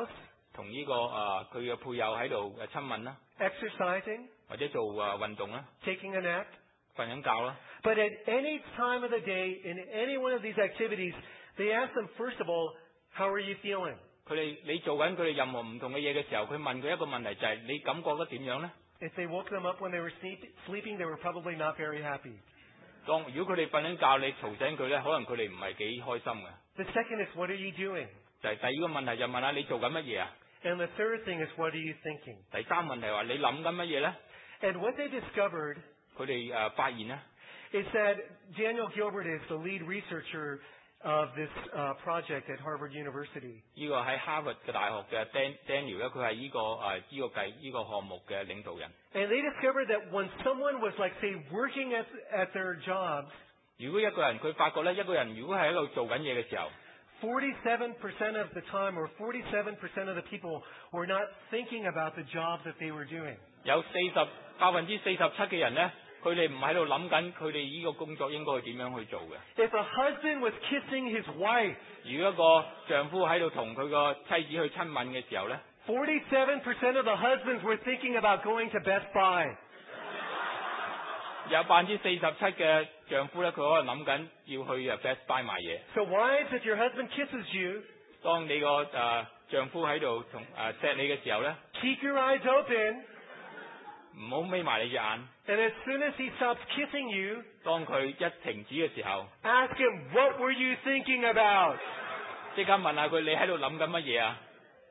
同呢個誒佢嘅配偶喺度誒親吻啦， exercising, 或者做誒運動啦， taking a nap. 瞓緊覺啦。 But at any time of the day, in any one of these activities, they ask them, first of all, how are you feeling? 佢哋你做緊佢哋任何唔同嘅嘢嘅時候，佢問佢一個問題就係、是、你感覺得點樣呢？ If they woke them up when they were sleep, sleeping, they were probably not very happy. 當如果佢哋瞓緊覺，你嘈醒佢咧，可能佢哋唔係幾開心嘅。 The second is, what are you doing? 就係第二個問題就問下你做緊乜嘢啊？ And the third thing is, what are you thinking? 第三問題話你諗緊乜嘢咧？ And what they discovered 佢哋誒發現咧， is that Daniel Gilbert is the lead researcher of this uh, project at Harvard University. 呢個喺哈佛嘅大學嘅 Dan Daniel 咧，佢係呢個誒呢個計呢個項目嘅領導人。 And they discovered that when someone was, like, say, working at, at their jobs, 如果一個人佢發覺咧，一個人如果係喺度做緊嘢嘅時候， forty-seven percent of the time, or forty-seven percent of the people, were not thinking about the job that they were doing. 有四十百分之四十七嘅人咧，佢哋唔喺度諗緊佢哋呢個工作應該點樣去做嘅。 If a husband was kissing his wife, 如果一個丈夫喺度同佢個妻子去親吻嘅時候咧， forty-seven percent of the husbands were thinking about going to Best Buy. 有百分之四十七嘅丈夫咧，佢可能諗緊要去啊 Best Buy 買嘢。 So wives, if your husband kisses you, 當你個誒、呃、丈夫喺度同誒錫你嘅時候咧， keep your eyes open, 唔好眯埋你隻眼。 and as soon as he stops kissing you, 當佢一停止嘅時候， ask him, what were you thinking about? 即刻問下佢你喺度諗緊乜嘢啊？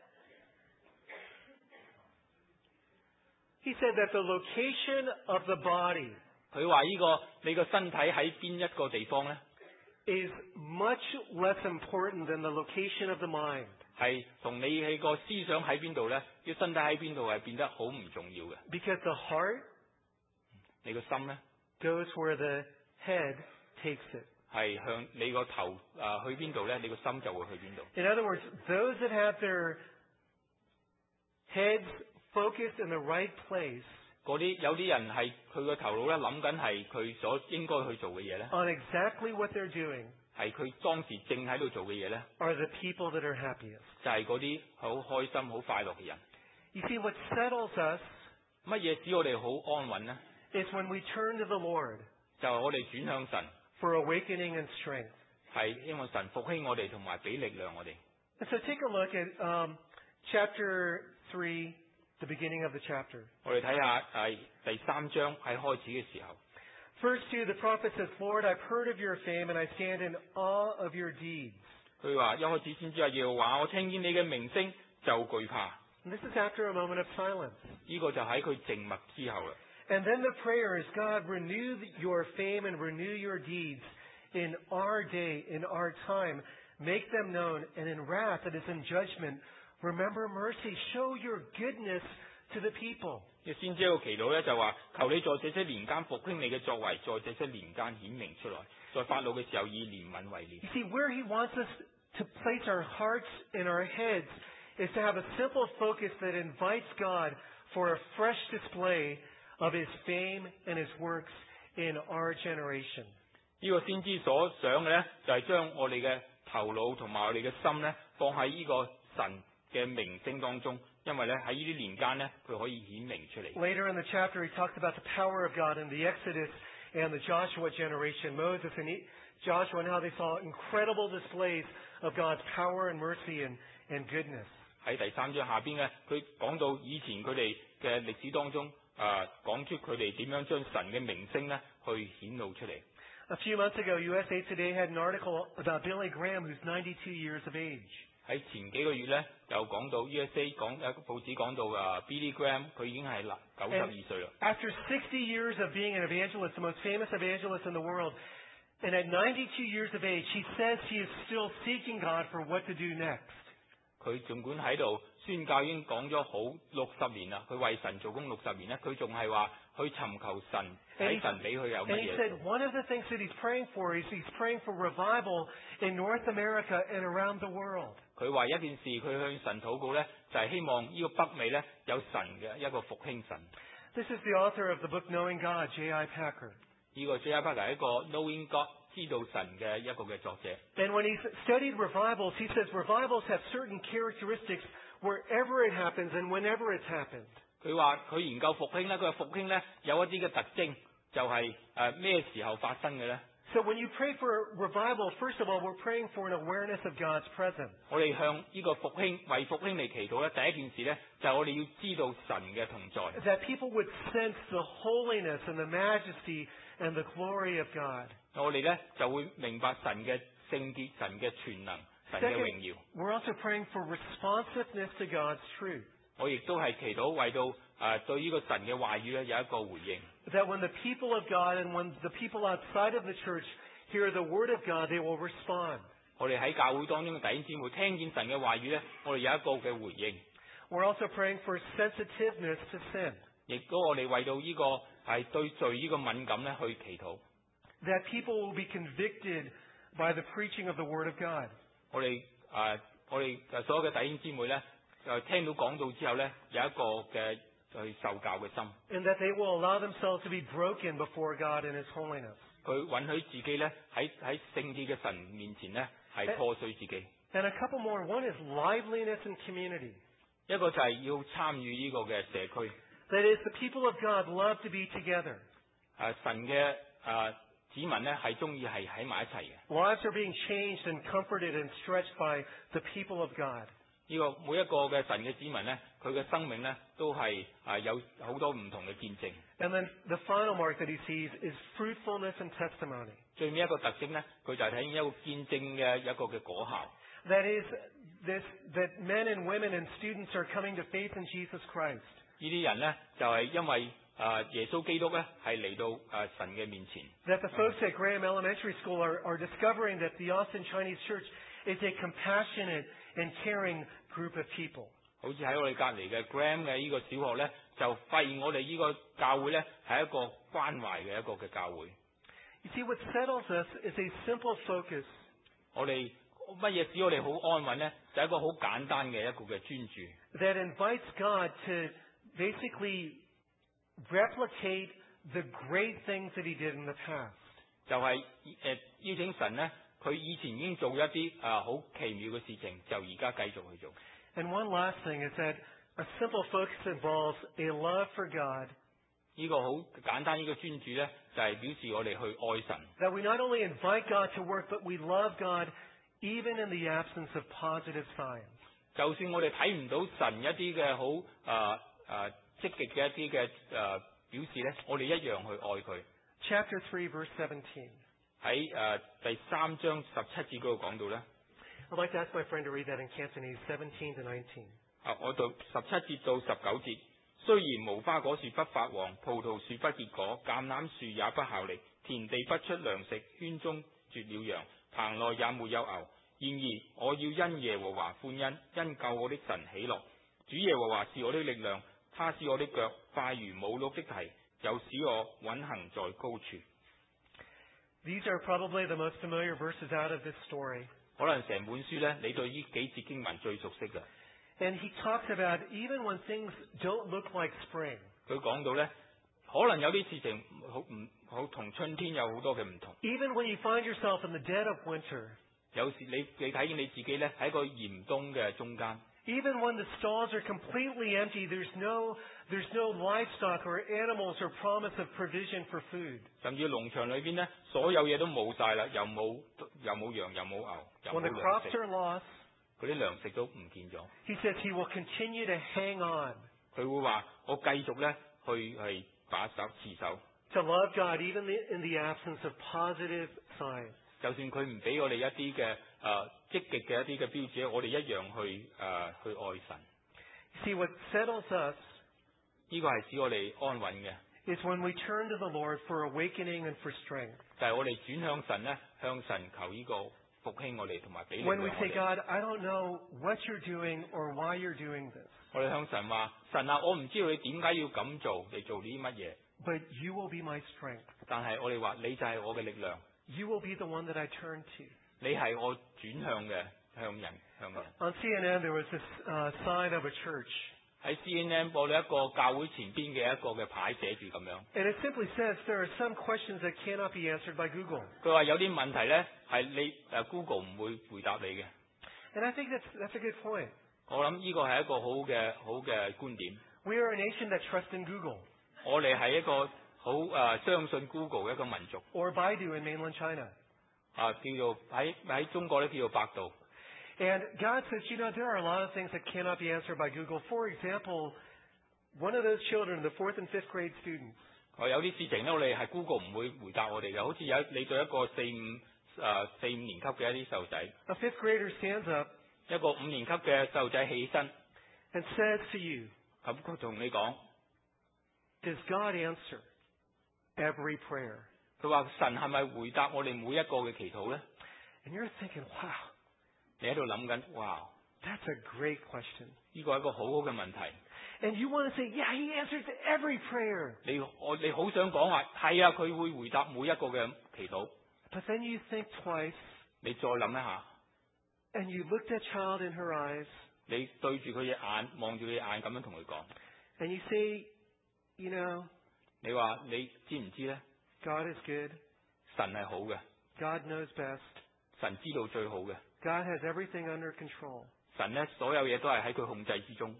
He said that the location of the body 佢話呢個你個身體喺邊一個地方咧， is much less important than the location of the mind. 係同你喺個思想喺邊度咧，要身體喺邊度係變得好唔重要嘅。 Because the heart 你個心咧 goes where the head takes it. 係向你個頭誒、呃、去邊度咧，你個心就會去邊度。 In other words, those that have their heads focused in the right place 嗰啲有啲人係佢個頭腦咧諗緊係佢所應該去做嘅嘢咧， on exactly what they're doing 係佢當時正喺度做嘅嘢咧， are the people that are happiest. 就係嗰啲好開心、好快樂嘅人。 You see, what settles us 乜嘢使我哋好安穩呢？ is when we turn to the Lord 就係我哋轉向神， for awakening and strength. 係因為神復興我哋同埋俾力量我哋。 And so take a look at um, chapter three, the beginning of the chapter. 我哋睇下係第三章喺開始嘅時候， Verse two, the prophet says, Lord, I've heard of your fame and I stand in awe of your deeds. 佢話一開始先知話耶和華，我聽見你嘅名聲就懼怕。 And this is after a moment of silence. 呢、個就喺佢靜默之後啦。 And then the prayer is, God, renew your fame and renew your deeds in our day, in our time. Make them known. And in wrath, that is in judgment, remember mercy. Show your goodness to the people. 嘅先知一個祈禱咧就話：求你在這些年間復興你嘅作為，在這些年間顯明出來，在發怒嘅時候以憐憫為念。 You see, where he wants us to place our hearts and our heads is to have a simple focus that invites God for a fresh display of his fame and his works in our generation. 呢個先知所想嘅咧，就係將我哋嘅頭腦同埋我哋嘅心咧，放喺呢個神嘅名聲當中，因為咧喺呢啲年間咧，佢可以顯明出嚟。 Later in the chapter, he talks about the power of God in the Exodus and the Joshua generation, Moses and Joshua, and how they saw incredible displays of God's power and mercy and, and goodness. 喺第三章下邊咧，佢講到以前佢哋嘅歷史當中，誒、呃、講出佢哋點樣將神嘅名聲咧去顯露出嚟。 A few months ago, U S A Today had an article about Billy Graham, who's ninety-two years of age. 喺前幾個月咧，又講到 U S A 講有個報紙講到啊 Billy Graham 佢已經係嗱九十二歲啦。 After sixty years of being an evangelist, the most famous evangelist in the world, and at ninety-two years of age, he says he is still seeking God for what to do next. 佢儘管喺度宣教已經講咗好六十年啦，佢為神做工六十年咧，佢仲係話去尋求神，睇神俾佢有 And 乜 he 嘢 said 做。 one of the things that he's praying for is he's praying for revival in North America and around the world. 佢話一件事，佢向神禱告咧，就係、是、希望呢個北美咧有神嘅一個復興神。 This is the author of the book Knowing God, J I Packer. 呢個 J I Packer 係一個 Knowing God 知道神嘅一個嘅作者。 And when he's studied revivals, he says revivals have certain characteristics wherever it happens and whenever it's happened. 佢話佢研究復興咧，佢話復興咧有一啲嘅特徵，就係誒咩時候發生嘅咧？ So when you pray for revival, first of all, we're praying for an awareness of God's presence. 我哋向呢個復興為復興嚟祈禱咧，第一件事咧就係我哋要知道神嘅同在。 That people would sense the holiness and the majesty and the glory of God. 我哋咧就會明白神嘅聖潔、神嘅全能、神嘅榮耀。 We're also praying for responsiveness to God's truth. 我亦都係祈禱為到誒、呃、對呢個神嘅話語咧有一個回應。 That when the people of God and when the people outside of the church hear the word of God, they will respond. 我哋喺教會當中嘅弟兄姊妹聽見神嘅話語咧，我哋有一個嘅回應。 We're also praying for sensitiveness to sin. 亦都我哋為到呢、這個係對罪呢個敏感咧去祈禱。 That people will be convicted by the preaching of the word of God. 我哋誒、呃、我哋所有嘅弟兄姊妹咧，誒聽到講道之後咧，有一個嘅去受教嘅心。 And that they will allow themselves to be broken before God in His holiness. 佢允許自己咧喺喺聖潔嘅神面前咧係破碎自己。 And a couple more. One is liveliness and community. 一個就係要參與呢個嘅社區。 That is, the people of God love to be together. 誒神嘅誒子民咧係中意係喺埋一齊嘅。 Lives are being changed and comforted and stretched by the people of God. 呢個每一個嘅神嘅子民咧，佢嘅生命咧都係誒有好多唔同嘅見證。 And then the final mark that he sees is fruitfulness and testimony. 最尾一個特徵咧，佢就係睇見一個見證嘅一個嘅果效。 That is, this, that men and women and students are coming to faith in Jesus Christ. 呢啲人咧就係、是、因為誒耶穌基督咧係嚟到誒神嘅面前。 That the folks at Graham Elementary School are, are discovering that the Austin Chinese Church is a compassionate and caring group of people. 好似喺我哋隔離嘅 Graham 嘅呢個小學咧，就發現我哋呢個教會咧係一個關懷嘅一個嘅教會。 You see, what settles us is a simple focus. 我哋乜嘢使我哋好安穩咧？就係、一個好簡單嘅一個嘅專注。 That invites God to basically replicate the great things that He did in the past. 就係、是、誒、呃、邀請神咧，佢以前已經做一啲誒好奇妙嘅事情，就而家繼續去做。 And one last thing is that a simple focus involves a love for God. 呢個好簡單呢個專注咧，就係、是、表示我哋去愛神。 That we not only invite God to work, but we love God even in the absence of positive signs. 就算我哋睇唔到神一啲嘅好誒誒積極嘅一啲嘅誒表示咧，我哋一樣去愛佢。 Chapter three, verse seventeen. 喺誒、呃、第三章十七節嗰度講到咧， I'd like to ask my friend to read that in Cantonese, seventeen to nineteen. 啊，我讀十七節到十九節。雖然無花果樹不發黃，葡萄樹不結果，橄欖樹也不效力，田地不出糧食，圈中絕了羊，棚內也沒有牛。然而我要因耶和華歡欣，因救我的神喜樂。主耶和華是我的力量，他使我的腳快如母鹿的蹄，又使我穩行在高處。 These are probably the most familiar verses out of this story. 可能成本書咧，你對呢幾節經文最熟悉嘅。 And he talks about even when things don't look like spring. 佢講到咧，可能有啲事情好唔好同春天有好多嘅唔同。 Even when you find yourself in the dead of winter. 有時你你睇見你自己咧喺個嚴冬嘅中間。 Even when the stalls are completely empty, there's no, there's no livestock or animals or promise of provision for food. 甚至農場裏邊咧，所有嘢都冇晒啦，又冇又冇羊，又冇牛，又 When 冇 the 糧 crops 食， are lost, 嗰啲糧食都唔見咗。 he says he will continue to hang on. 佢會話：我繼續咧去係把守持守。 To love God even in the absence of positive signs. 就算佢唔俾我哋一啲嘅誒積極嘅一啲嘅標誌，我哋一樣去誒、呃、去愛神。 See, what settles us 呢個係使我哋安穩嘅， is when we turn to the Lord for awakening and for strength. 就係我哋轉向神咧，向神求呢個復興我哋同埋俾力量 When 我 we say, 哋。 God, I don't know what you're doing or why you're doing this, 我哋向神話：神啊，我唔知道你點解要咁做，你做啲乜嘢？ but you will be my strength. 但係我哋話你就係我嘅力量， You will be the one that I turn to. 你係我轉向嘅向人向人。 On C N N, there was this uh, sign of a church. 喺 C N N 播咗一個教會前邊嘅一個嘅牌寫住咁樣， And it simply says there are some questions that cannot be answered by Google. 佢話有啲問題咧係你誒 Google 唔會回答你嘅。 And I think that's, that's a good point. 我諗呢個係一個好嘅好嘅觀點。 We are a nation that trusts in Google 我哋係一個好誒、呃、相信 Google 嘅一個民族。 or Baidu in mainland China. 啊，叫做喺喺中國咧叫做百度。 And God says, you know, there are a lot of things that cannot be answered by Google. For example, one of those children, the fourth and fifth grade students, 我有啲事情咧，我哋係 Google 唔會回答我哋嘅，好似有你對一個四五誒四五年級嘅一啲細路仔， a fifth grader stands up 一個五年級嘅細路仔起身， and says to you, 咁佢同你講， does God answer every prayer? 佢話神係咪回答我哋每一個嘅祈禱咧？ And you're thinking, wow, 你喺度諗緊，哇， that's a great question. 呢個係一個好好嘅問題。 And you want to say, yeah, he answers every prayer. 你我你好想講話係啊，佢會回答每一個嘅祈禱。 But then you think twice, 你再諗一下， and you look that child in her eyes, 你對住佢嘅眼，望住佢嘅眼咁樣同佢講， and you say, you know, 你話你知唔知咧？ God is good. 神係好嘅， God knows best. 神知道最好嘅， God has everything under control. 神咧所有嘢都係喺佢控制之中，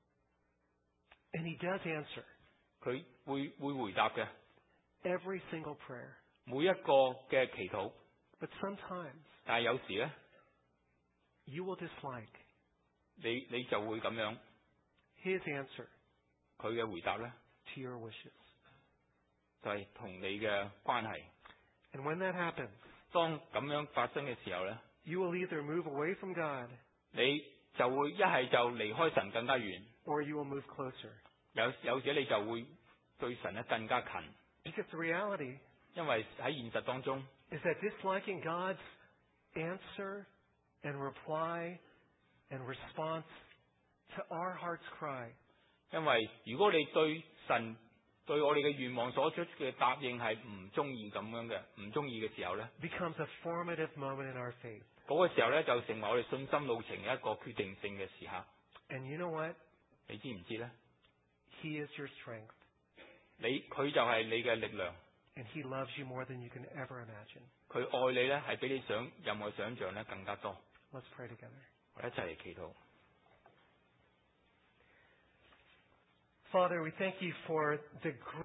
And he does answer 佢會會回答嘅 every single prayer. 每一個嘅祈禱。 But sometimes 但係有時咧， you will dislike 你你就會咁樣， his answer 佢嘅回答咧 to your wishes. 就係同你嘅關係。 And when that happens, 當咁樣發生嘅時候咧， you will either move away from God 你就會一係就離開神更加遠， or you will move closer. 有有時你就會對神咧更加近， Because the reality 因為喺現實當中， is that disliking God's answer and reply and response to our heart's cry 因為如果你對神對我哋嘅願望所出嘅答應係唔中意咁樣嘅，唔中意嘅時候咧， becomes a formative moment in our faith. 嗰個時候咧就成為我哋信心路程嘅一個決定性嘅時刻。 And you know what? 你知唔知咧？ He is your strength. 你佢就係你嘅力量， And he loves you more than you can ever imagine. 佢愛你咧係比你想任何想象咧更加多。 Let's pray together. 我哋一齊嚟祈禱。 Father, we thank you for the